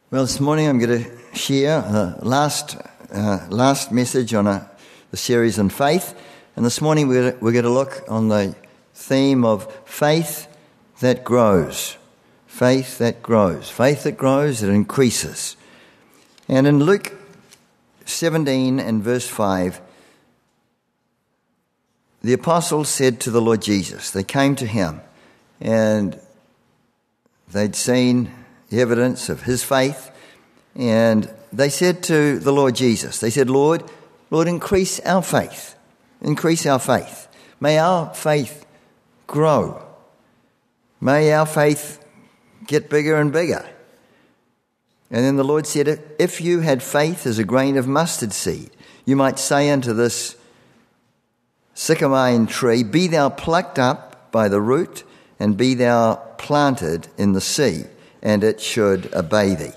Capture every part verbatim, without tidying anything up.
Well, this morning I'm going to share the last uh, last message on a, the series on faith. And this morning we're, we're going to look on the theme of faith that grows. Faith that grows. Faith that grows, it increases. And in Luke seventeen and verse five, the apostles said to the Lord Jesus, they came to him and they'd seen the evidence of his faith, and they said to the Lord Jesus, they said, Lord, Lord, increase our faith, increase our faith. May our faith grow. May our faith get bigger and bigger. And then the Lord said, if you had faith as a grain of mustard seed, you might say unto this sycamore tree, be thou plucked up by the root, and be thou planted in the sea, and it should obey thee.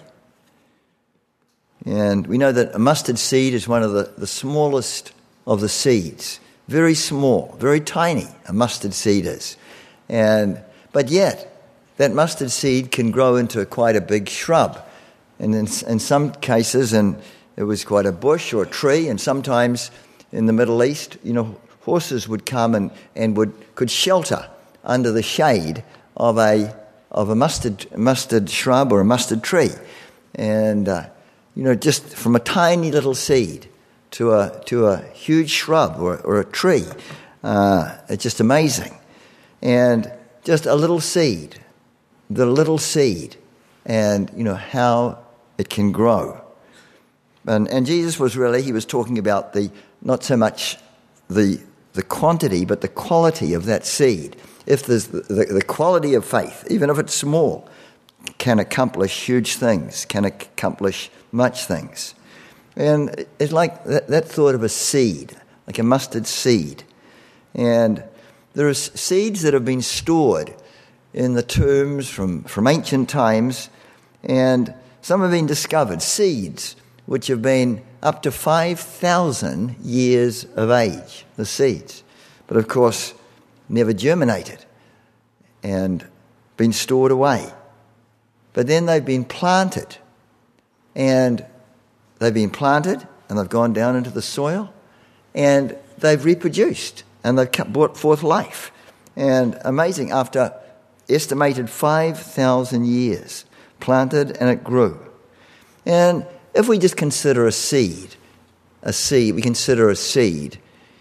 And we know that a mustard seed is one of the, the smallest of the seeds. Very small, very tiny, a mustard seed is. And but yet, that mustard seed can grow into quite a big shrub. And in, in some cases, and it was quite a bush or a tree, and sometimes in the Middle East, you know, horses would come and, and would could shelter under the shade of a of a mustard mustard shrub or a mustard tree. And, uh, you know, just from a tiny little seed to a to a huge shrub or, or a tree, uh, it's just amazing. And just a little seed, the little seed, and, you know, how it can grow. And, and Jesus was really, he was talking about the, not so much the the quantity, but the quality of that seed. If there's the, the, the quality of faith, even if it's small, can accomplish huge things, can accomplish much things. And it's like that, that thought of a seed, like a mustard seed. And there are seeds that have been stored in the tombs from, from ancient times, and some have been discovered, seeds which have been up to five thousand years of age, the seeds. But of course, never germinated and been stored away. But then they've been planted, and they've been planted, and they've gone down into the soil, and they've reproduced, and they've brought forth life. And amazing, after estimated five thousand years, planted and it grew. And if we just consider a seed, a seed, we consider a seed,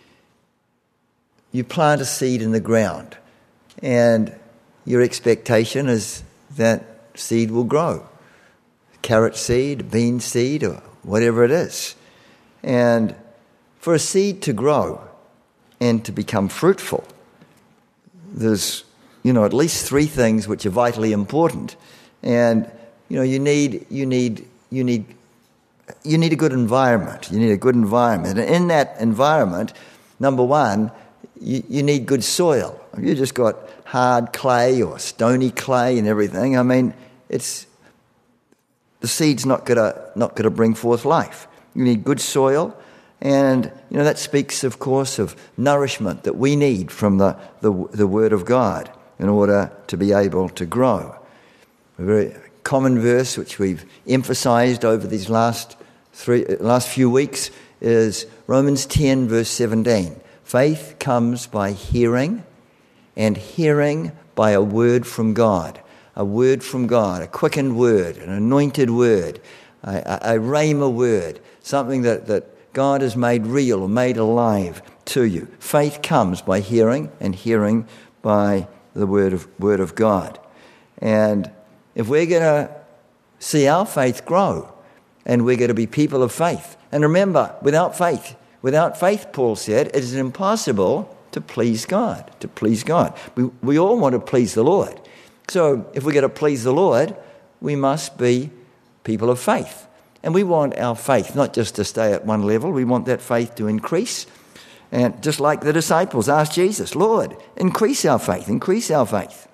you plant a seed in the ground, and your expectation is that seed will grow. Carrot seed, bean seed, or whatever it is. And for a seed to grow and to become fruitful, there's, you know, at least three things which are vitally important. And, you know, you need, you need, you need, you need a good environment. You need a good environment. And in that environment, number one, you, you need good soil. If you just got hard clay or stony clay and everything, I mean, it's the seed's not gonna not gonna bring forth life. You need good soil, and you know that speaks, of course, of nourishment that we need from the the, the Word of God in order to be able to grow. A very common verse which we've emphasized over these last three last few weeks is Romans ten verse seventeen. Faith comes by hearing, and hearing by a word from God. A word from God, a quickened word, an anointed word, a, a, a rhema word, something that, that God has made real or made alive to you. Faith comes by hearing, and hearing by the word of word of God. And if we're going to see our faith grow, and we're going to be people of faith, and remember, without faith, without faith, Paul said, it is impossible to please God, to please God. We, we all want to please the Lord. So if we're going to please the Lord, we must be people of faith. And we want our faith not just to stay at one level, we want that faith to increase. And just like the disciples asked Jesus, Lord, increase our faith, increase our faith.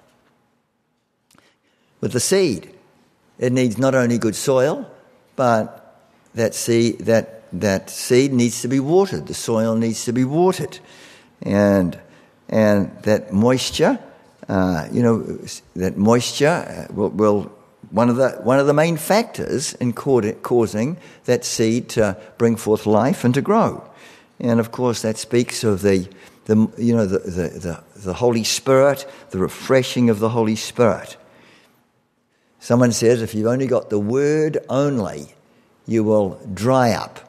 With the seed, it needs not only good soil, but that seed, that, that seed needs to be watered. The soil needs to be watered. And, and that moisture, uh, you know, that moisture will, will one of the one of the main factors in causing that seed to bring forth life and to grow. And of course, that speaks of the, the you know the, the, the, the Holy Spirit, the refreshing of the Holy Spirit. Someone says, if you've only got the Word only, you will dry up.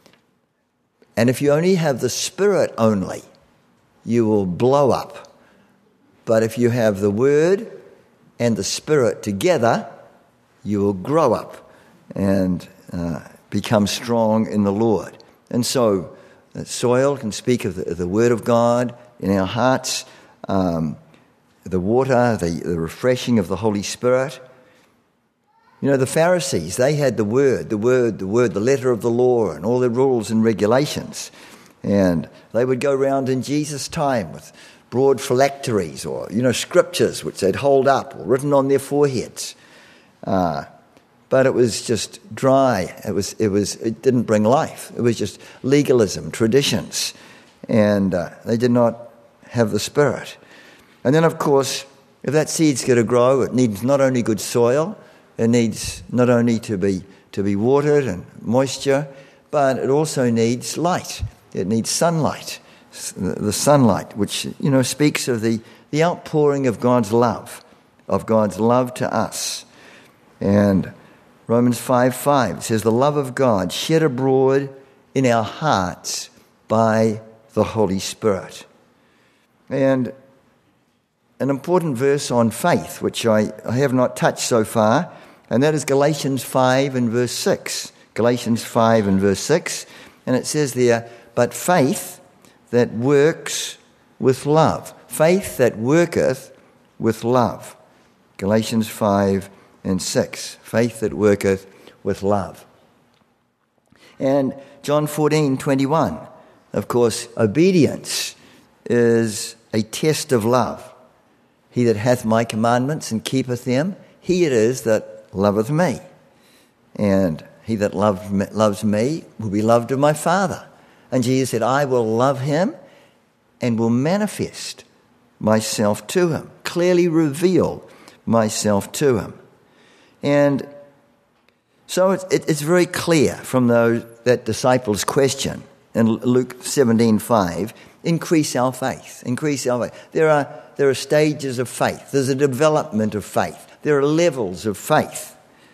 And if you only have the Spirit only, you will blow up. But if you have the Word and the Spirit together, you will grow up and uh, become strong in the Lord. And so the soil can speak of the, the Word of God in our hearts, um, the water, the, the refreshing of the Holy Spirit. You know, the Pharisees, they had the Word, the Word, the Word, the letter of the law and all the rules and regulations. And they would go around in Jesus' time with broad phylacteries or, you know, scriptures which they'd hold up or written on their foreheads. Uh, but it was just dry. It was, it was, it didn't bring life. It was just legalism, traditions. And uh, they did not have the Spirit. And then, of course, if that seed's going to grow, it needs not only good soil, it needs not only to be to be watered and moisture, but it also needs light. It needs sunlight, the sunlight, which, you know, speaks of the, the outpouring of God's love, of God's love to us. And Romans five five says, the love of God shed abroad in our hearts by the Holy Spirit. And an important verse on faith, which I, I have not touched so far, and that is Galatians five and verse six. Galatians five and verse six. And it says there, but faith that works with love. Faith that worketh with love. Galatians five and six. Faith that worketh with love. And John fourteen twenty-one. Of course, obedience is a test of love. He that hath my commandments and keepeth them, he it is that loveth me. And he that loved me, loves me will be loved of my Father. And Jesus said, I will love him and will manifest myself to him, clearly reveal myself to him. And so it's, it's very clear from those, that disciples' question in Luke seventeen five, increase our faith, increase our faith. There are, there are stages of faith. There's a development of faith. There are levels of faith.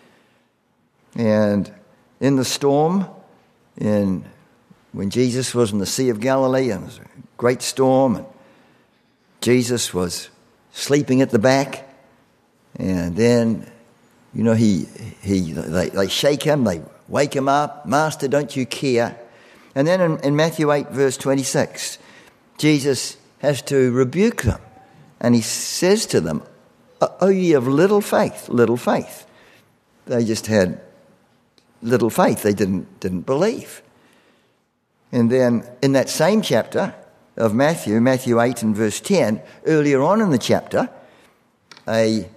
And in the storm, in when Jesus was in the Sea of Galilee, and it was a great storm, and Jesus was sleeping at the back, and then, you know, he he they, they shake him, they wake him up, Master, don't you care? And then in, in Matthew eight, verse twenty-six, Jesus has to rebuke them, and he says to them, oh, ye of little faith, little faith. They just had little faith. They didn't didn't believe. And then in that same chapter of Matthew, Matthew eight and verse ten, earlier on in the chapter, a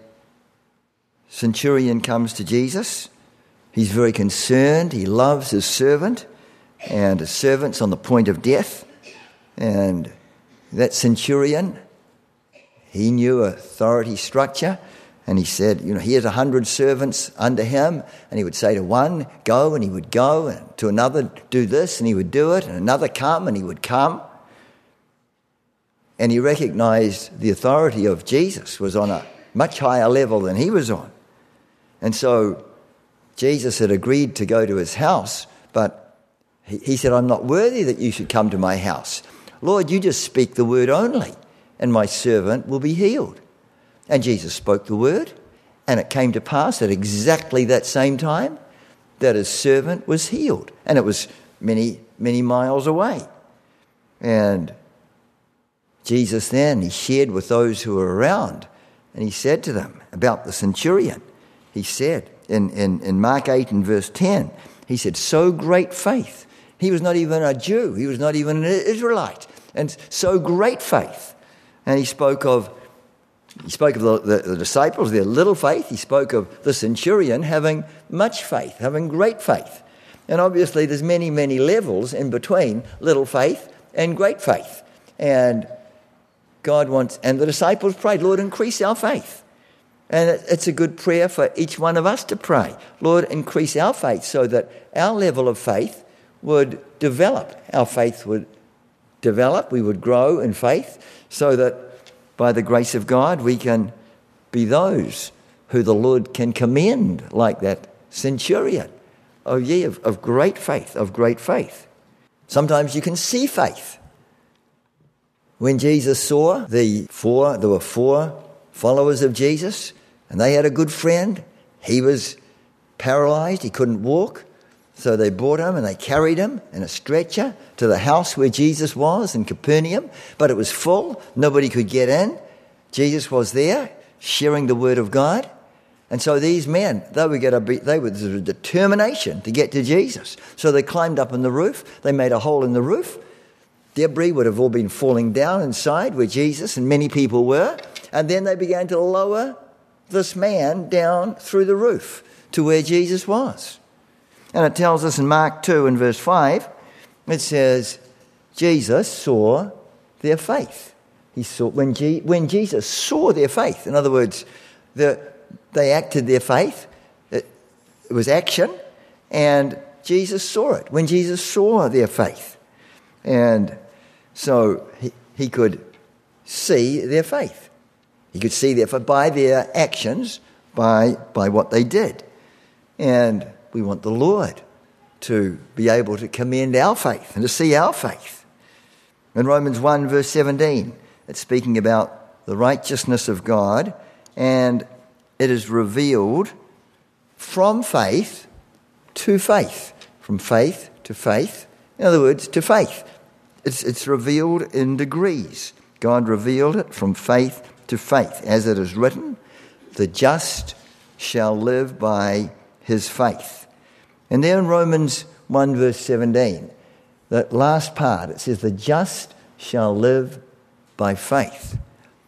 centurion comes to Jesus. He's very concerned. He loves his servant, and his servant's on the point of death. And that centurion, he knew authority structure, and he said, you know, he has a hundred servants under him, and he would say to one, go, and he would go, and to another, do this, and he would do it, and another, come, and he would come. And he recognized the authority of Jesus was on a much higher level than he was on. And so Jesus had agreed to go to his house, but he, he said, I'm not worthy that you should come to my house. Lord, you just speak the word only, and my servant will be healed. And Jesus spoke the word, and it came to pass at exactly that same time that his servant was healed. And it was many, many miles away. And Jesus then, he shared with those who were around, and he said to them about the centurion. He said in, in, in Mark eight and verse ten, he said, so great faith. He was not even a Jew. He was not even an Israelite. And so great faith. And he spoke of He spoke of the, the, the disciples, their little faith. He spoke of the centurion having much faith, having great faith. And obviously there's many, many levels in between little faith and great faith. And God wants, and the disciples prayed, Lord, increase our faith. And it's a good prayer for each one of us to pray. Lord, increase our faith so that our level of faith would develop. Our faith would develop, we would grow in faith, so that by the grace of God we can be those who the Lord can commend, like that centurion. Oh ye of, of great faith, of great faith. Sometimes you can see faith. When Jesus saw the four, there were four followers of Jesus, and they had a good friend. He was paralyzed, he couldn't walk. So they brought him and they carried him in a stretcher to the house where Jesus was in Capernaum, but it was full, nobody could get in. Jesus was there sharing the word of God. And so these men, they were going to be, they were there was a determination to get to Jesus. So they climbed up on the roof, they made a hole in the roof. Debris would have all been falling down inside where Jesus and many people were. And then they began to lower this man down through the roof to where Jesus was. And it tells us in Mark two and verse five, it says, Jesus saw their faith. He saw when, G, when Jesus saw their faith, in other words, the, they acted their faith, it, it was action, and Jesus saw it. When Jesus saw their faith. And so he, he could see their faith. He could see their faith by their actions, by, by what they did. And we want the Lord to be able to commend our faith and to see our faith. In Romans one verse seventeen, it's speaking about the righteousness of God, and it is revealed from faith to faith. From faith to faith. In other words, to faith. It's, it's revealed in degrees. God revealed it from faith to faith. As it is written, the just shall live by his faith. And there in Romans one verse seventeen, that last part, it says, the just shall live by faith.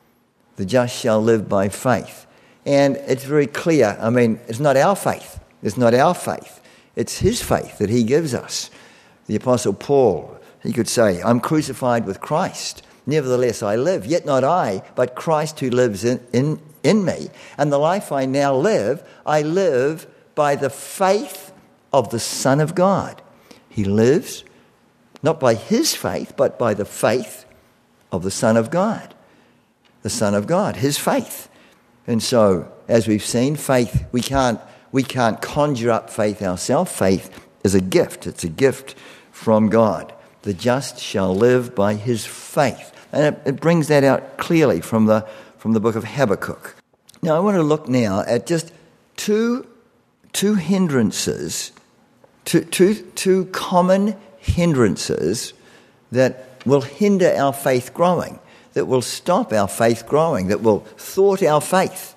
The just shall live by faith. And it's very clear, I mean, it's not our faith. It's not our faith. It's his faith that he gives us. The Apostle Paul, he could say, I'm crucified with Christ. Nevertheless I live, yet not I, but Christ who lives in, in, in me. And the life I now live, I live by the faith of the Son of God. He lives not by his faith, but by the faith of the Son of God. The Son of God, his faith. And so, as we've seen, faith, we can't, we can't conjure up faith ourselves. Faith is a gift. It's a gift from God. The just shall live by his faith. And it, it brings that out clearly from the, from the book of Habakkuk. Now, I want to look now at just two, two hindrances Two, two, two common hindrances that will hinder our faith growing, that will stop our faith growing, that will thwart our faith.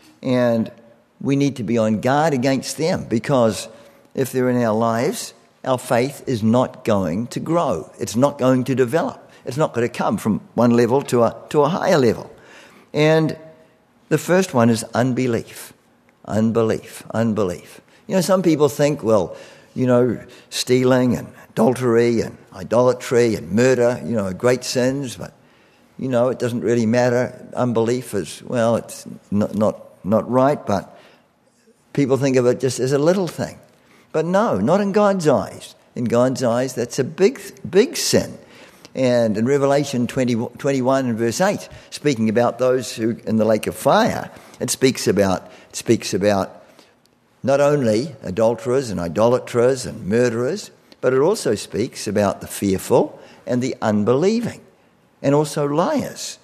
And we need to be on guard against them, because if they're in our lives, our faith is not going to grow. It's not going to develop. It's not going to come from one level to a, to a higher level. And the first one is unbelief. Unbelief. Unbelief. You know, some people think, well, you know, stealing and adultery and idolatry and murder, you know, are great sins, but, you know, it doesn't really matter. Unbelief is, well, it's not not, not right, but people think of it just as a little thing. But no, not in God's eyes. In God's eyes, that's a big, big sin. And in Revelation twenty, twenty-one and verse eight, speaking about those who in the lake of fire, it speaks about, it speaks about not only adulterers and idolaters and murderers, but it also speaks about the fearful and the unbelieving, and also liars.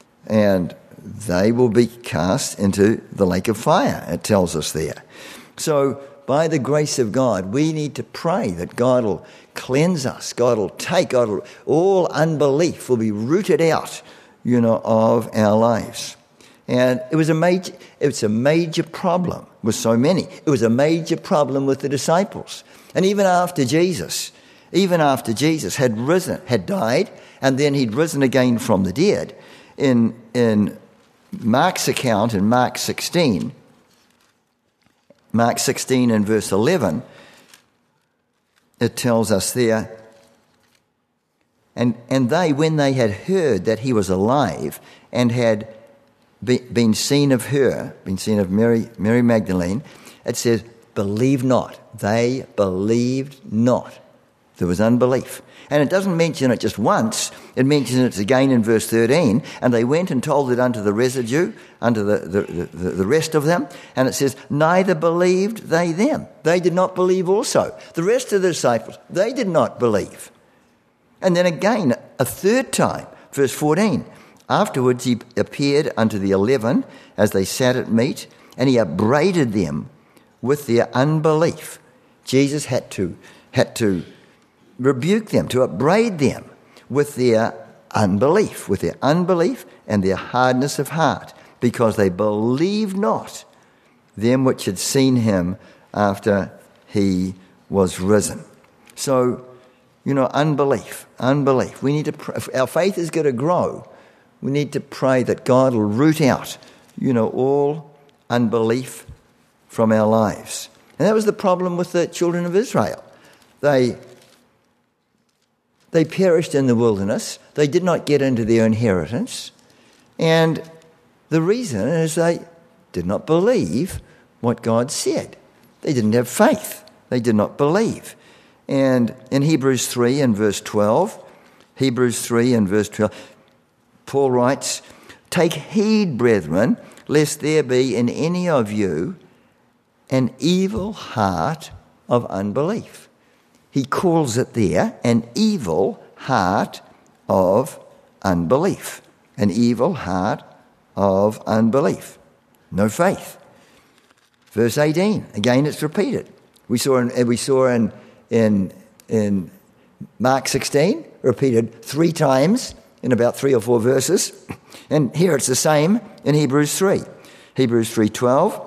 And they will be cast into the lake of fire, it tells us there. So by the grace of God, we need to pray that God will cleanse us, God will take, God will, all unbelief will be rooted out, you know, of our lives. And it was a major, it was a major problem with so many. It was a major problem with the disciples. And even after Jesus, even after Jesus had risen, had died, and then he'd risen again from the dead, in in Mark's account, in Mark sixteen, Mark sixteen and verse eleven, it tells us there, and and they, when they had heard that he was alive and had be, been seen of her, been seen of Mary, Mary Magdalene, it says, believe not. They believed not. There was unbelief. And it doesn't mention it just once. It mentions it again in verse thirteen. And they went and told it unto the residue, unto the, the, the, the rest of them. And it says, neither believed they them. They did not believe also. The rest of the disciples, they did not believe. And then again, a third time, verse fourteen. Afterwards he appeared unto the eleven as they sat at meat, and he upbraided them with their unbelief. Jesus had to had to rebuke them, to upbraid them with their unbelief, with their unbelief and their hardness of heart, because they believed not them which had seen him after he was risen. So, you know, unbelief, unbelief. We need to pray. If our faith is going to grow, we need to pray that God will root out, you know, all unbelief from our lives. And that was the problem with the children of Israel. They They perished in the wilderness. They did not get into their inheritance. And the reason is they did not believe what God said. They didn't have faith. They did not believe. And in Hebrews three and verse twelve, Hebrews three and verse twelve, Paul writes, take heed, brethren, lest there be in any of you an evil heart of unbelief. He calls it there an evil heart of unbelief. An evil heart of unbelief. No faith. Verse eighteen, again it's repeated. We saw in, we saw in, in, in Mark sixteen, repeated three times in about three or four verses. And here it's the same in Hebrews three. Hebrews three twelve.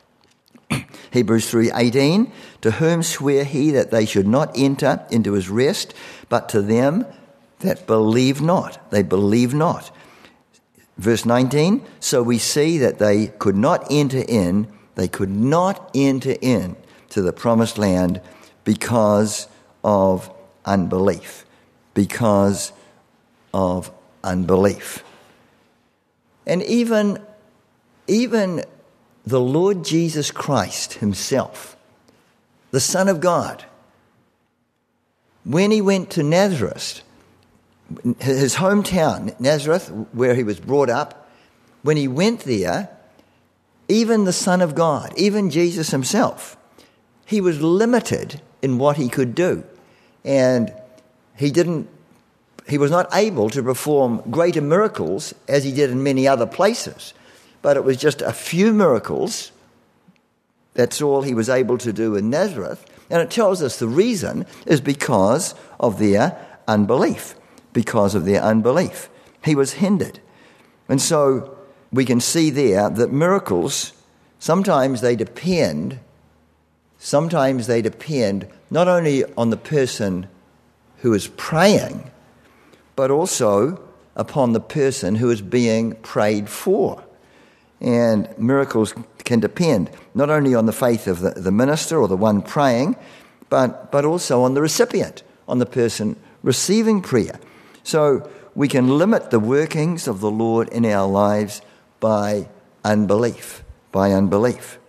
Hebrews three eighteen, to whom sware he that they should not enter into his rest, but to them that believe not. They believe not. Verse nineteen, so we see that they could not enter in, they could not enter in to the promised land because of unbelief. Because of unbelief. And even, even the Lord Jesus Christ himself, the Son of God, when he went to Nazareth, his hometown, Nazareth, where he was brought up, when he went there, even the Son of God, even Jesus himself, he was limited in what he could do. And he didn't, he was not able to perform greater miracles as he did in many other places. But it was just a few miracles. That's all he was able to do in Nazareth. And it tells us the reason is because of their unbelief. Because of their unbelief. He was hindered. And so we can see there that miracles, sometimes they depend, sometimes they depend not only on the person who is praying, but also upon the person who is being prayed for. And miracles can depend not only on the faith of the, the minister or the one praying, but, but also on the recipient, on the person receiving prayer. So we can limit the workings of the Lord in our lives by unbelief, by unbelief.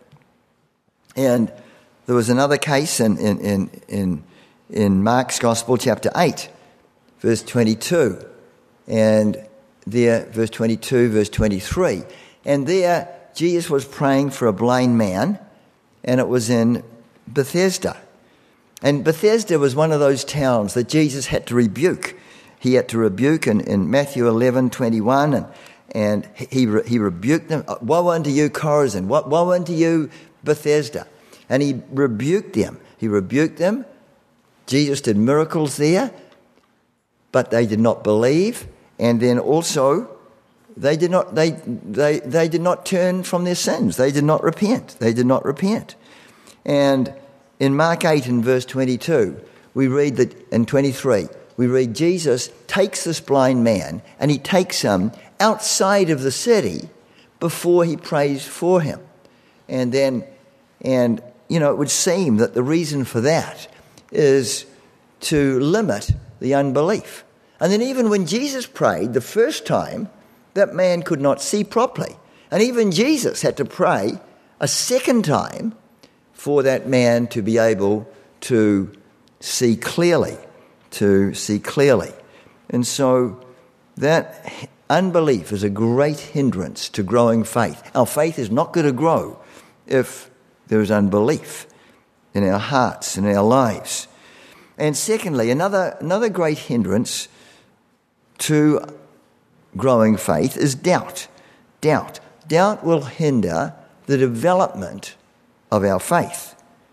And there was another case in, in, in, in, in Mark's Gospel, chapter eight, verse twenty-two, and there, verse twenty-two, verse twenty-three. And there, Jesus was praying for a blind man, and it was in Bethesda. And Bethesda was one of those towns that Jesus had to rebuke. He had to rebuke in, in Matthew eleven twenty-one, and, and he he rebuked them. Woe unto you, Chorazin! Woe unto you, Bethesda! And he rebuked them. He rebuked them. Jesus did miracles there, but they did not believe. And then also, They did not they, they they did not turn from their sins. They did not repent. They did not repent. And in Mark eight and verse twenty-two, we read that in twenty-three, we read Jesus takes this blind man and he takes him outside of the city before he prays for him. And then and you know, it would seem that the reason for that is to limit the unbelief. And then even when Jesus prayed the first time, that man could not see properly. And even Jesus had to pray a second time for that man to be able to see clearly, to see clearly. And so that unbelief is a great hindrance to growing faith. Our faith is not going to grow if there is unbelief in our hearts, in our lives. And secondly, another, another great hindrance to growing faith is doubt. Doubt. Doubt will hinder the development of our faith.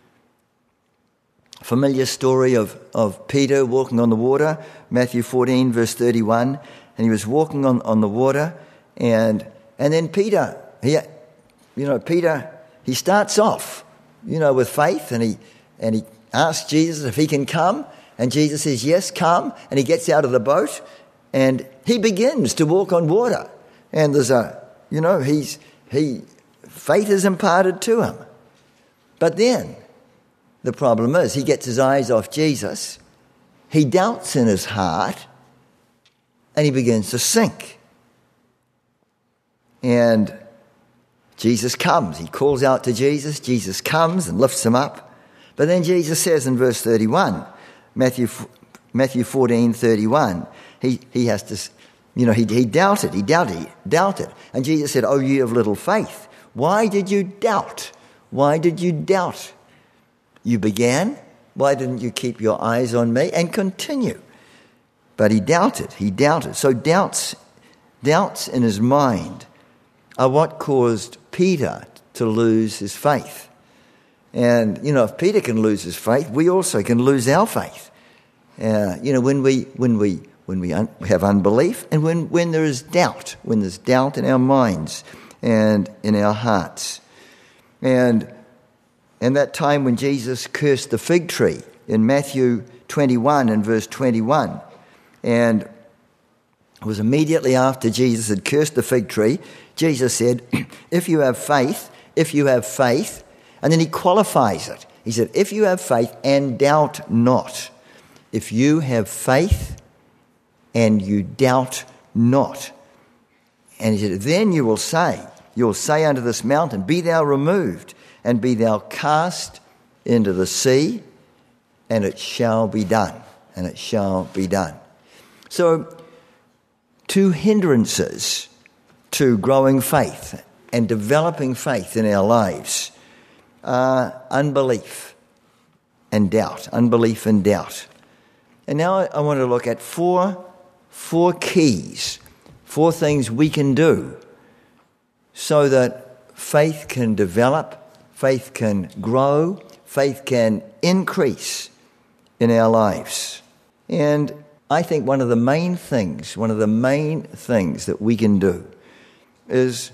Familiar story of, of Peter walking on the water, Matthew fourteen, verse thirty-one. And he was walking on, on the water, and and then Peter, he, you know, Peter, he starts off, you know, with faith, and he and he asks Jesus if he can come, and Jesus says, yes, come, and he gets out of the boat, and he begins to walk on water. And there's a, you know, he's he faith is imparted to him. But then the problem is he gets his eyes off Jesus, he doubts in his heart, and he begins to sink. And Jesus comes. He calls out to Jesus. Jesus comes and lifts him up. But then Jesus says in verse thirty-one, Matthew Matthew fourteen, thirty-one, he, he has to, you know, he, he doubted, he doubted, he doubted. And Jesus said, "Oh, you of little faith, why did you doubt? Why did you doubt? You began. Why didn't you keep your eyes on me and continue?" But he doubted, he doubted. So doubts, doubts in his mind are what caused Peter to lose his faith. And, you know, if Peter can lose his faith, we also can lose our faith. Uh, you know, when we when we when we un- have unbelief, and when, when there is doubt, when there's doubt in our minds and in our hearts. And and that time when Jesus cursed the fig tree in Matthew twenty-one and verse twenty-one. And it was immediately after Jesus had cursed the fig tree, Jesus said, if you have faith, if you have faith, and then he qualifies it. He said, if you have faith and doubt not. If you have faith and you doubt not. And he said, then you will say, you will say unto this mountain, be thou removed, and be thou cast into the sea, and it shall be done. And it shall be done. So, two hindrances to growing faith and developing faith in our lives are unbelief and doubt. Unbelief and doubt. And now I want to look at four, four keys, four things we can do so that faith can develop, faith can grow, faith can increase in our lives. And I think one of the main things, one of the main things that we can do is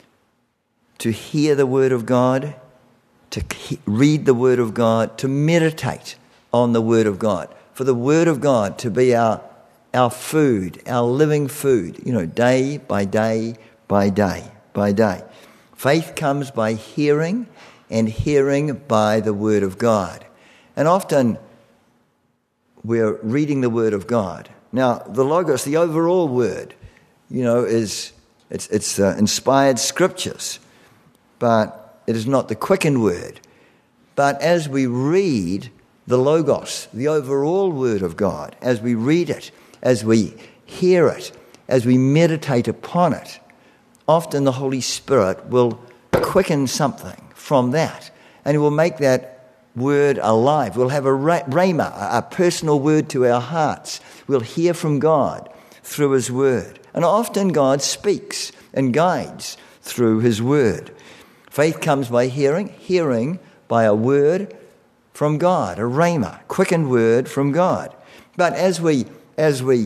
to hear the Word of God, to read the Word of God, to meditate on the Word of God, for the Word of God to be our, our food, our living food, you know, day by day by day by day. Faith comes by hearing, and hearing by the Word of God. And often we're reading the Word of God. Now, the Logos, the overall Word, you know, is it's it's uh, inspired Scriptures, but it is not the quickened Word. But as we read the Logos, the overall Word of God, as we read it, as we hear it, as we meditate upon it, often the Holy Spirit will quicken something from that, and it will make that word alive. We'll have a rhema, a personal word to our hearts. We'll hear from God through His word. And often God speaks and guides through His word. Faith comes by hearing, hearing by a word from God, a rhema, quickened word from God. But as we as we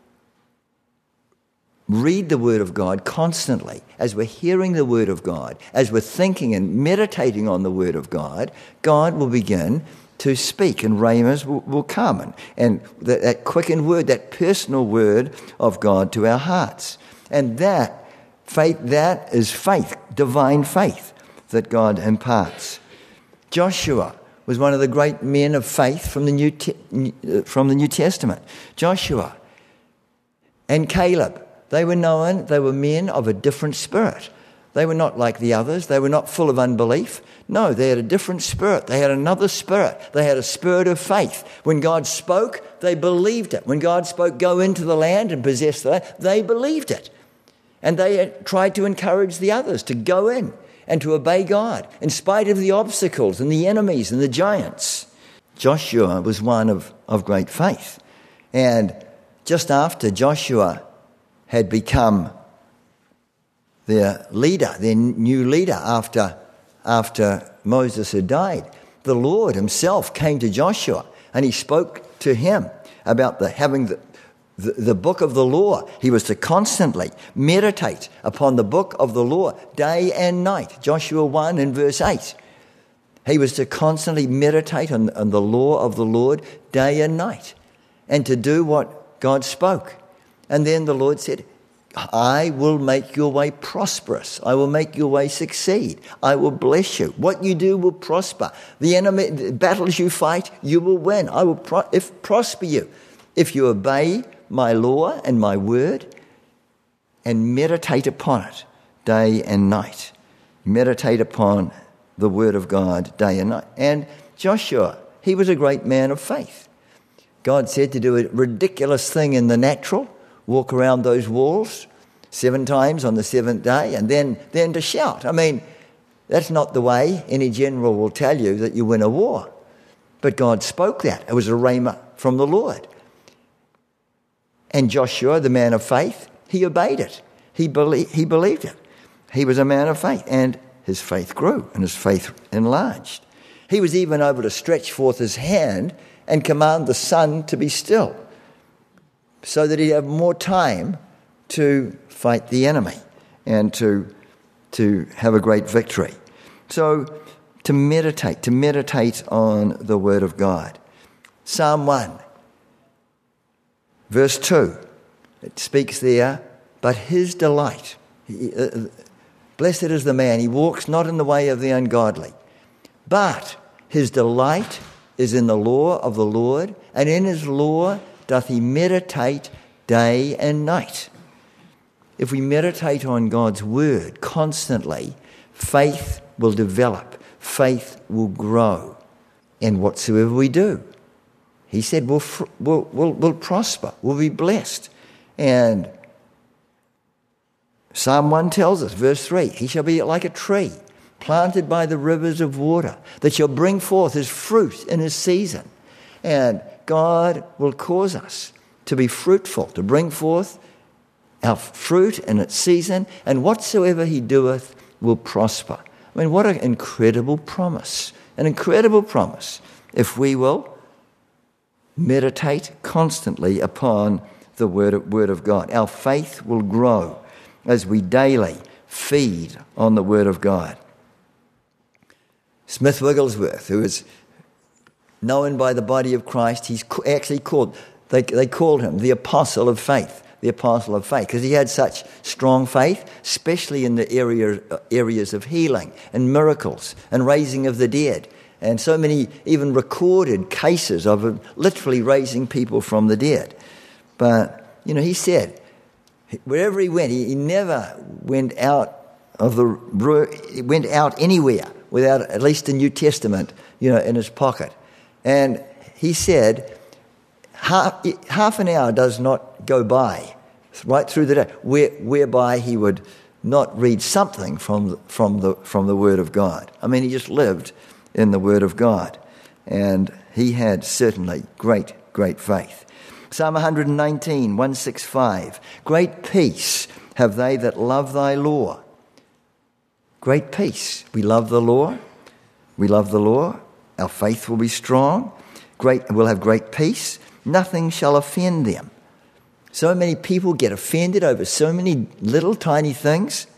read the Word of God constantly, as we're hearing the Word of God, as we're thinking and meditating on the Word of God, God will begin to speak, and rhemas will, will come, and, and that, that quickened word, that personal word of God to our hearts. And that faith, that is faith, divine faith that God imparts. Joshua was one of the great men of faith from the New, Te- from the New Testament. Joshua and Caleb, they were known, they were men of a different spirit. They were not like the others. They were not full of unbelief. No, they had a different spirit. They had another spirit. They had a spirit of faith. When God spoke, they believed it. When God spoke, go into the land and possess the land, they believed it. And they tried to encourage the others to go in and to obey God in spite of the obstacles and the enemies and the giants. Joshua was one of, of great faith. And just after Joshua had become their leader, their new leader after, after Moses had died, the Lord himself came to Joshua and he spoke to him about the having the, the, the book of the law. He was to constantly meditate upon the book of the law day and night. Joshua one and verse eight. He was to constantly meditate on, on the law of the Lord day and night and to do what God spoke. And then the Lord said, I will make your way prosperous. I will make your way succeed. I will bless you. What you do will prosper. The enemy, the battles you fight, you will win. I will pro- if prosper you. If you obey my law and my word and meditate upon it day and night. Meditate upon the word of God day and night. And Joshua, he was a great man of faith. God said to do a ridiculous thing in the natural, walk around those walls seven times on the seventh day, and then, then to shout. I mean, that's not the way any general will tell you that you win a war. But God spoke that. It was a rhema from the Lord. And Joshua, the man of faith, he obeyed it. He, belie- he believed it. He was a man of faith, and his faith grew and his faith enlarged. He was even able to stretch forth his hand and command the sun to be still, so that he'd have more time to fight the enemy and to, to have a great victory. So to meditate, to meditate on the word of God. Psalm one, verse two, it speaks there, but his delight, he, uh, blessed is the man, he walks not in the way of the ungodly, but his delight is in the law of the Lord, and in his law doth he meditate day and night. If we meditate on God's word constantly, faith will develop, faith will grow, and whatsoever we do, he said, we'll, we'll, we'll, we'll prosper, we'll be blessed. And Psalm one tells us, verse three, he shall be like a tree planted by the rivers of water, that shall bring forth his fruit in his season. And God will cause us to be fruitful, to bring forth our fruit in its season, and whatsoever he doeth will prosper. I mean, what an incredible promise, an incredible promise, if we will meditate constantly upon the word of, word of God. Our faith will grow as we daily feed on the word of God. Smith Wigglesworth, who is known by the body of Christ, he's actually called, they, they called him the apostle of faith, the apostle of faith, because he had such strong faith, especially in the area, areas of healing and miracles and raising of the dead. And so many even recorded cases of him literally raising people from the dead. But, you know, he said, wherever he went, he, he never went out of the, he went out anywhere without at least a New Testament, you know, in his pocket. And he said, half, half an hour does not go by, right through the day, where, whereby he would not read something from, from, the, from the Word of God. I mean, he just lived in the Word of God. And he had certainly great, great faith. Psalm one nineteen, one sixty-five, great peace have they that love thy law. Great peace. We love the law. We love the law. Our faith will be strong. Great, we'll have great peace. Nothing shall offend them. So many people get offended over so many little tiny things.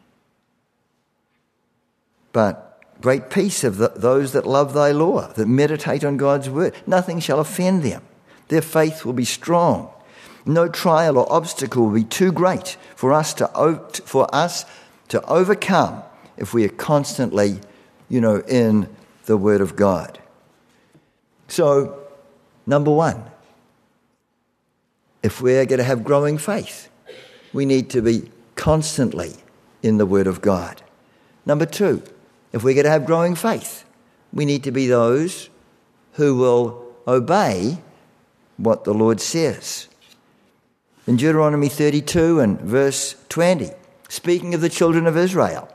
But great peace of the, those that love thy law, that meditate on God's word. Nothing shall offend them. Their faith will be strong. No trial or obstacle will be too great for us to for us to overcome if we are constantly, you know, in the Word of God. So, number one, if we're going to have growing faith, we need to be constantly in the Word of God. Number two, if we're going to have growing faith, we need to be those who will obey what the Lord says. In Deuteronomy thirty-two and verse twenty, speaking of the children of Israel,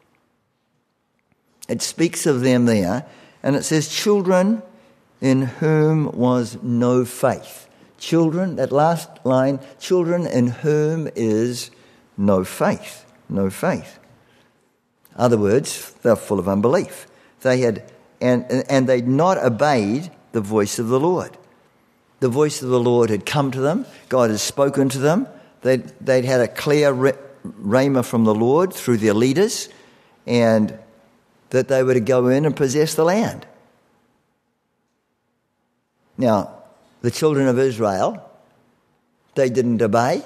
it speaks of them there, and it says, children in whom was no faith. Children, that last line, children in whom is no faith. No faith. In other words, they're full of unbelief. They had, and, and they'd not obeyed the voice of the Lord. The voice of the Lord had come to them. God had spoken to them. They'd, they'd had a clear rhema from the Lord through their leaders, and that they were to go in and possess the land. Now, the children of Israel, they didn't obey.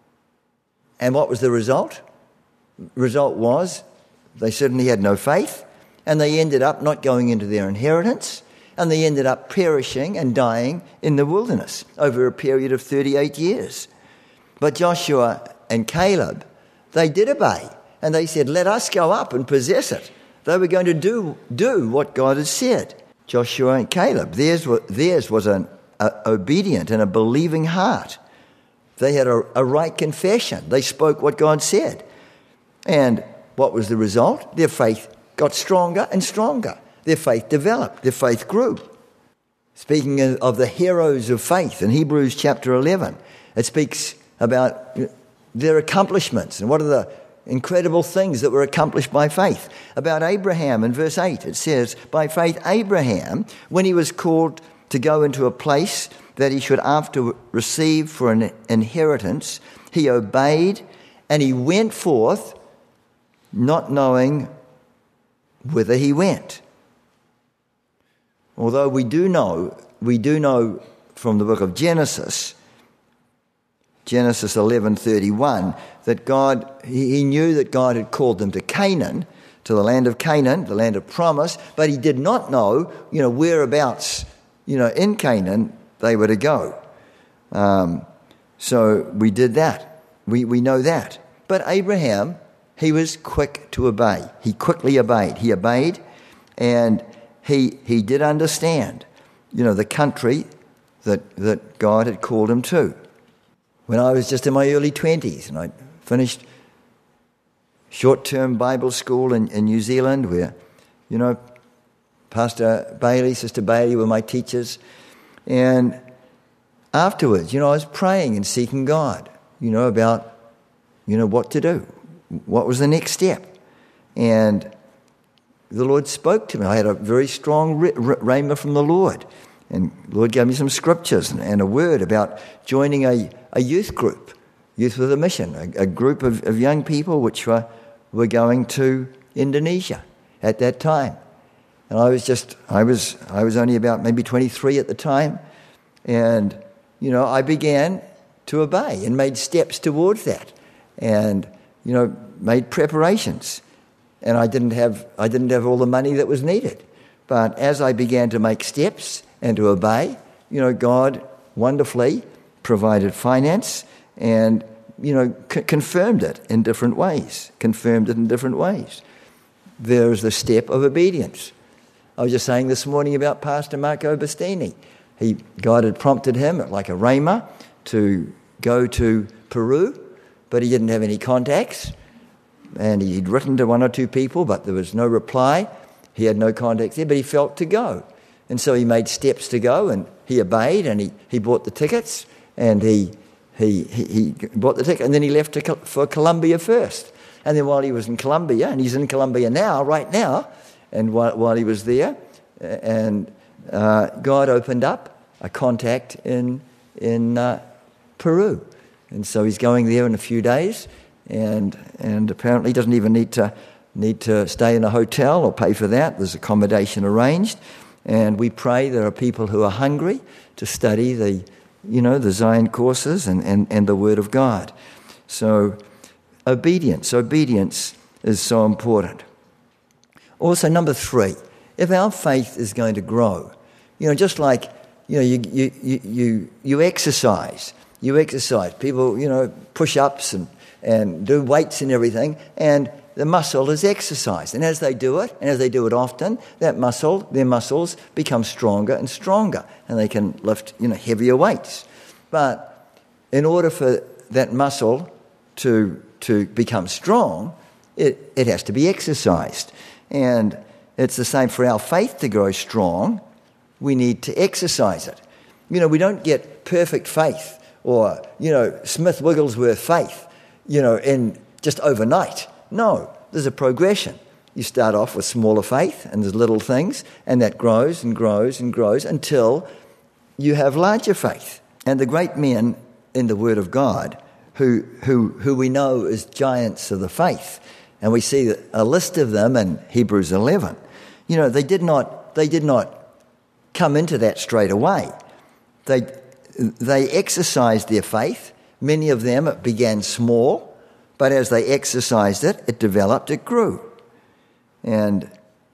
And what was the result? Result was they certainly had no faith, and they ended up not going into their inheritance, and they ended up perishing and dying in the wilderness over a period of thirty-eight years. But Joshua and Caleb, they did obey, and they said, let us go up and possess it. They were going to do, do what God had said. Joshua and Caleb, theirs was, theirs was an a, obedient and a believing heart. They had a, a right confession. They spoke what God said. And what was the result? Their faith got stronger and stronger. Their faith developed. Their faith grew. Speaking of, of the heroes of faith in Hebrews chapter eleven, it speaks about their accomplishments and what are the incredible things that were accomplished by faith. About Abraham in verse eight, it says, by faith Abraham, when he was called to go into a place that he should after receive for an inheritance, he obeyed and he went forth, not knowing whither he went. Although we do know, we do know from the book of Genesis, Genesis eleven thirty-one, that God, he, he knew that God had called them to Canaan, to the land of Canaan, the land of promise, but he did not know, you know, whereabouts, you know, in Canaan they were to go. Um, so we did that. We we know that. But Abraham, he was quick to obey. He quickly obeyed. He obeyed, and he he did understand, you know, the country that that God had called him to. When I was just in my early twenties, and I finished short-term Bible school in, in New Zealand, where, you know, Pastor Bailey, Sister Bailey were my teachers. And afterwards, you know, I was praying and seeking God, you know, about, you know, what to do. What was the next step? And the Lord spoke to me. I had a very strong rhema from the Lord. And the Lord gave me some scriptures and, and a word about joining a, a youth group, Youth with a Mission, a, a group of, of young people which were, were going to Indonesia at that time. And I was just, I was I was only about maybe twenty-three at the time. And, you know, I began to obey and made steps towards that. And, you know, made preparations. And I didn't have I didn't have all the money that was needed. But as I began to make steps and to obey, you know, God wonderfully provided finance and, you know, c- confirmed it in different ways. Confirmed it in different ways. There's the step of obedience. I was just saying this morning about Pastor Marco Bastini. He, God had prompted him, like a rhema, to go to Peru, but he didn't have any contacts. And he'd written to one or two people, but there was no reply. He had no contacts there, but he felt to go. And so he made steps to go, and he obeyed, and he, he bought the tickets, and he, he he he bought the ticket, and then he left to, for Colombia first. And then while he was in Colombia, and he's in Colombia now, right now, and while, while he was there, and uh, God opened up a contact in in uh, Peru. And so he's going there in a few days, and and apparently doesn't even need to need to stay in a hotel or pay for that. There's accommodation arranged. And we pray there are people who are hungry to study the, you know, the Zion courses and, and, and the Word of God. So obedience, obedience is so important. Also, number three, if our faith is going to grow, you know, just like, you know, you you you you, you exercise, you exercise. People, you know, push-ups and and do weights and everything, and the muscle is exercised. And as they do it, and as they do it often, that muscle, their muscles become stronger and stronger, and they can lift, you know, heavier weights. But in order for that muscle to to become strong, it, it has to be exercised. And it's the same for our faith to grow strong. We need to exercise it. You know, we don't get perfect faith or, you know, Smith Wigglesworth faith, you know, in just overnight. No, there's a progression. You start off with smaller faith and there's little things, and that grows and grows and grows until you have larger faith. And the great men in the Word of God who who who we know as giants of the faith, and we see a list of them in Hebrews eleven. You know, they did not they did not come into that straight away. They they exercised their faith. Many of them began small, but as they exercised it, it developed, it grew. And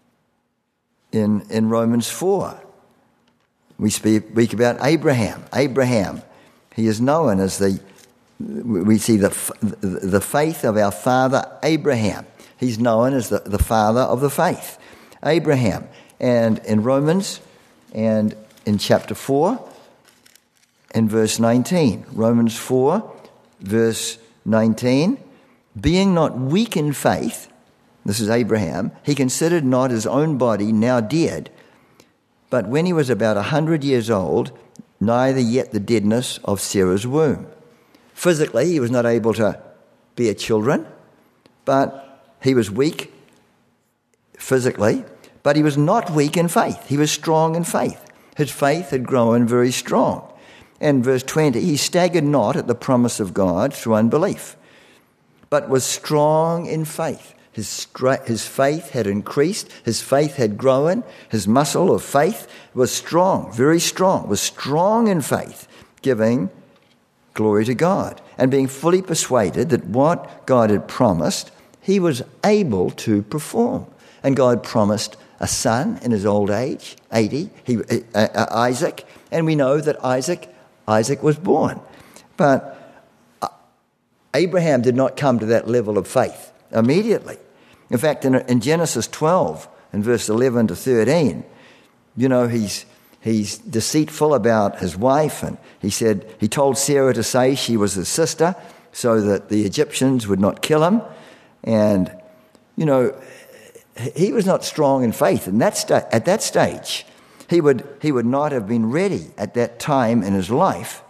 in in Romans four, we speak about Abraham. Abraham, he is known as the, we see the the faith of our father Abraham. He's known as the, the father of the faith, Abraham. And in Romans and in chapter four and verse nineteen, Romans four, verse nineteen, being not weak in faith, this is Abraham, he considered not his own body now dead, but when he was about a hundred years old, neither yet the deadness of Sarah's womb. Physically, he was not able to bear children, but he was weak physically, but he was not weak in faith. He was strong in faith. His faith had grown very strong. And verse twenty, he staggered not at the promise of God through unbelief, but was strong in faith. His, stra- his faith had increased, his faith had grown, his muscle of faith was strong, very strong, was strong in faith, giving glory to God, and being fully persuaded that what God had promised, he was able to perform. And God promised a son in his old age, eighty, he, uh, uh, Isaac, and we know that Isaac, Isaac was born. But uh, Abraham did not come to that level of faith immediately. In fact, in, in Genesis twelve, in verse eleven to thirteen, you know, he's he's deceitful about his wife, and he said, he told Sarah to say she was his sister so that the Egyptians would not kill him. And, you know, he was not strong in faith. And that sta- at that stage, he would he would not have been ready at that time in his life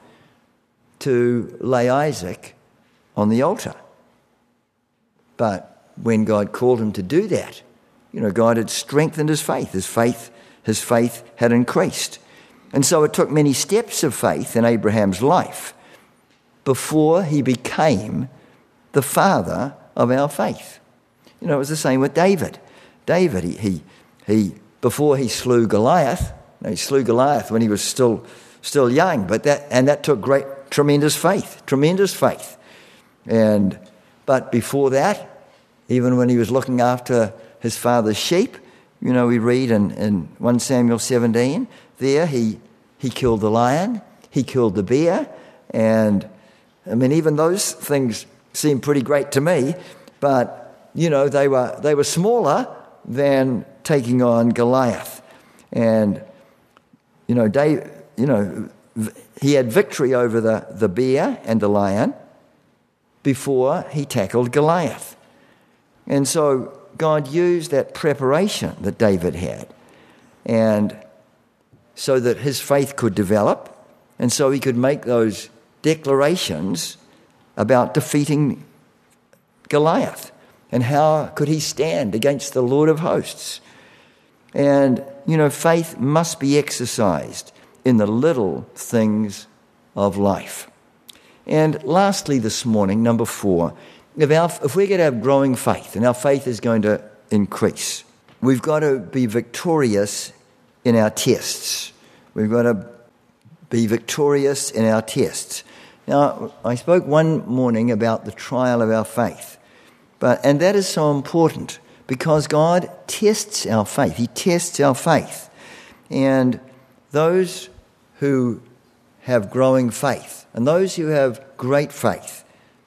to lay Isaac on the altar. But when God called him to do that, you know, God had strengthened his faith. His faith, his faith had increased. And so it took many steps of faith in Abraham's life before he became the father of our faith. You know, it was the same with David. David, he he, he before he slew Goliath, you know, he slew Goliath when he was still still young, but that and that took great, tremendous faith, tremendous faith. And but before that, even when he was looking after his father's sheep, you know, we read in, in First Samuel seventeen, there he he killed the lion, he killed the bear, and I mean, even those things seem pretty great to me, but, you know, they were they were smaller than taking on Goliath. And, you know, Dave, you know, he had victory over the, the bear and the lion before he tackled Goliath. And so God used that preparation that David had, and so that his faith could develop, and so he could make those declarations about defeating Goliath. And how could he stand against the Lord of hosts? And, you know, faith must be exercised in the little things of life. And lastly this morning, number four, if, our, if we're going to have growing faith, and our faith is going to increase, we've got to be victorious in our tests. We've got to be victorious in our tests. Now, I spoke one morning about the trial of our faith, but and that is so important because God tests our faith. He tests our faith. And those who have growing faith and those who have great faith,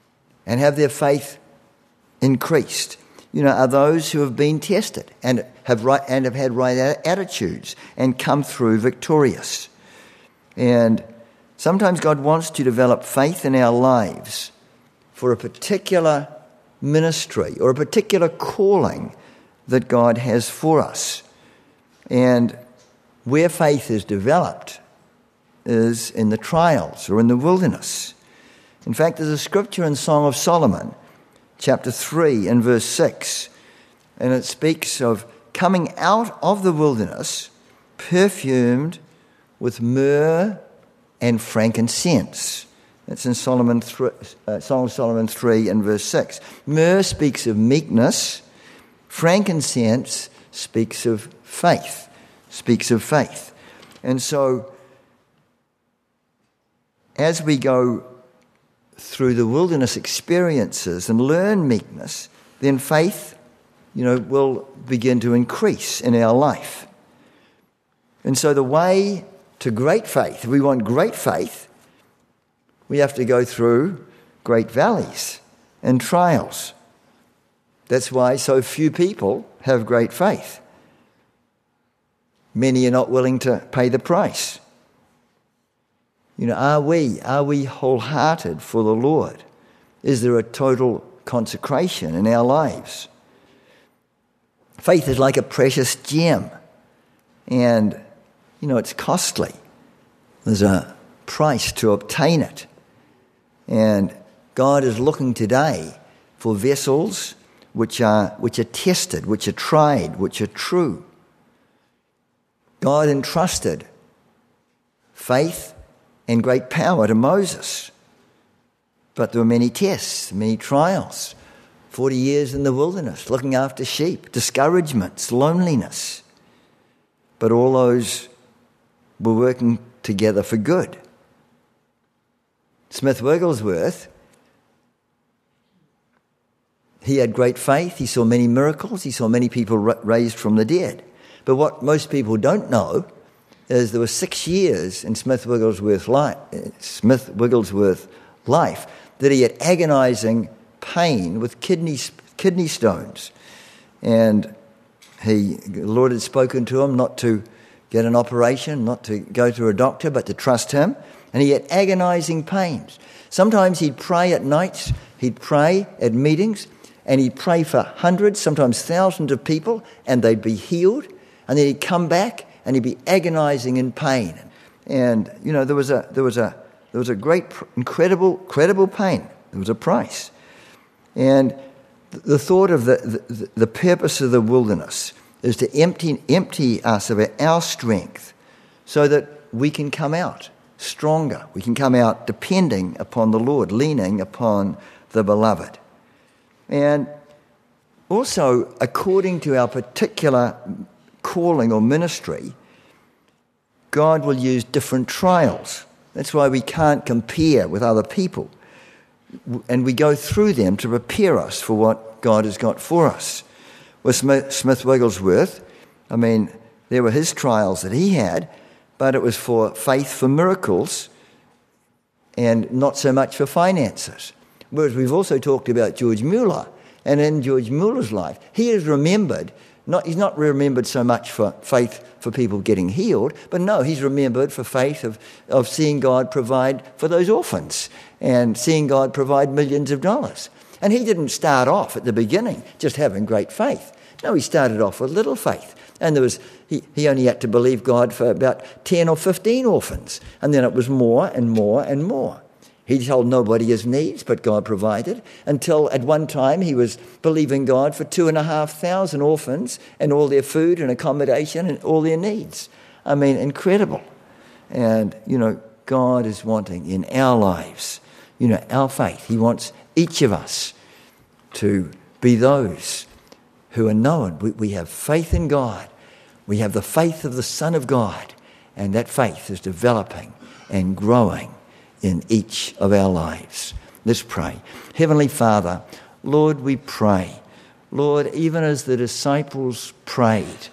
and have their faith increased, you know, are those who have been tested and have right and have had right attitudes and come through victorious. And sometimes God wants to develop faith in our lives for a particular ministry or a particular calling that God has for us. And where faith is developed is in the trials or in the wilderness. In fact, there's a scripture in Song of Solomon, chapter three and verse six, and it speaks of coming out of the wilderness perfumed with myrrh and frankincense. That's in Solomon th- uh, Song of Solomon three and verse six. Myrrh speaks of meekness. Frankincense speaks of faith, speaks of faith. And so as we go through the wilderness experiences and learn meekness, then faith, you know, will begin to increase in our life. And so the way to great faith, if we want great faith, we have to go through great valleys and trials. That's why so few people have great faith. Many are not willing to pay the price. You know, are we, are we wholehearted for the Lord? Is there a total consecration in our lives? Faith is like a precious gem, and, you know, it's costly. There's a price to obtain it. And God is looking today for vessels which are which are tested, which are tried, which are true. God entrusted faith and great power to Moses. But there were many tests, many trials. Forty years in the wilderness, looking after sheep, discouragements, loneliness. But all those were working together for good. Smith Wigglesworth, he had great faith. He saw many miracles. He saw many people raised from the dead. But what most people don't know is there were six years in Smith Wigglesworth's life, Smith Wigglesworth's life that he had agonizing pain with kidney kidney stones, and he the Lord had spoken to him not to get an operation, not to go to a doctor, but to trust him. And he had agonizing pains. Sometimes he'd pray at nights, he'd pray at meetings, and he'd pray for hundreds, sometimes thousands of people, and they'd be healed. And then he'd come back and he'd be agonizing in pain. And, you know, there was a there was a there was a great, incredible, credible pain. There was a price. And the thought of the, the, the purpose of the wilderness is to empty empty us of our strength so that we can come out stronger. We can come out depending upon the Lord, leaning upon the beloved. And also, according to our particular calling or ministry, God will use different trials. That's why we can't compare with other people. And we go through them to prepare us for what God has got for us. With Smith, Smith Wigglesworth, I mean, there were his trials that he had, but it was for faith for miracles and not so much for finances. Whereas we've also talked about George Mueller, and in George Mueller's life, he is remembered, not, he's not remembered so much for faith for people getting healed, but no, he's remembered for faith of, of seeing God provide for those orphans and seeing God provide millions of dollars. And he didn't start off at the beginning just having great faith. No, he started off with little faith. And there was he, he only had to believe God for about ten or fifteen orphans. And then it was more and more and more. He told nobody his needs, but God provided, until at one time he was believing God for two and a half thousand orphans and all their food and accommodation and all their needs. I mean, incredible. And, you know, God is wanting in our lives, you know, our faith. He wants each of us to be those who are known. We, we have faith in God. We have the faith of the Son of God. And that faith is developing and growing in each of our lives. Let's pray. Heavenly Father, Lord, we pray. Lord, even as the disciples prayed,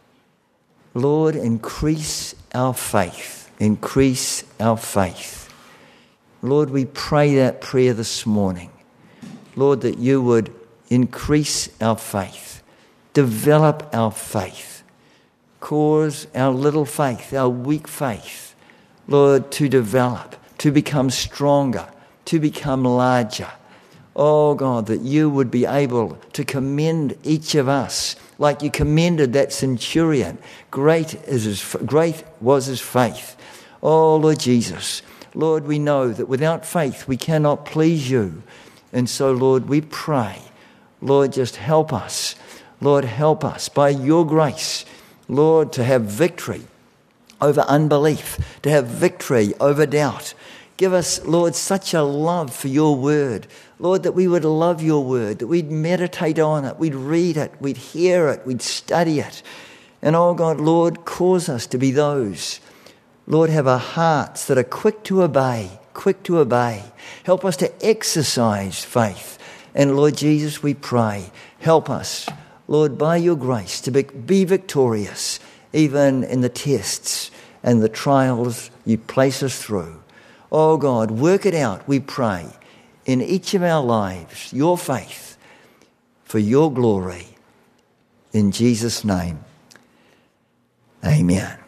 Lord, increase our faith. Increase our faith. Lord, we pray that prayer this morning. Lord, that you would increase our faith, develop our faith, cause our little faith, our weak faith, Lord, to develop, to become stronger, to become larger. Oh God, that you would be able to commend each of us like you commended that centurion. Great is his, great was his faith. Oh Lord Jesus, Lord, we know that without faith we cannot please you. And so, Lord, we pray, Lord, just help us. Lord, help us by your grace, Lord, to have victory over unbelief, to have victory over doubt. Give us, Lord, such a love for your word. Lord, that we would love your word, that we'd meditate on it, we'd read it, we'd hear it, we'd study it. And oh God, Lord, cause us to be those, Lord, have our hearts that are quick to obey, quick to obey. Help us to exercise faith. And Lord Jesus, we pray, help us, Lord, by your grace to be, be victorious, even in the tests and the trials you place us through. Oh God, work it out, we pray, in each of our lives, your faith, for your glory. In Jesus' name, amen.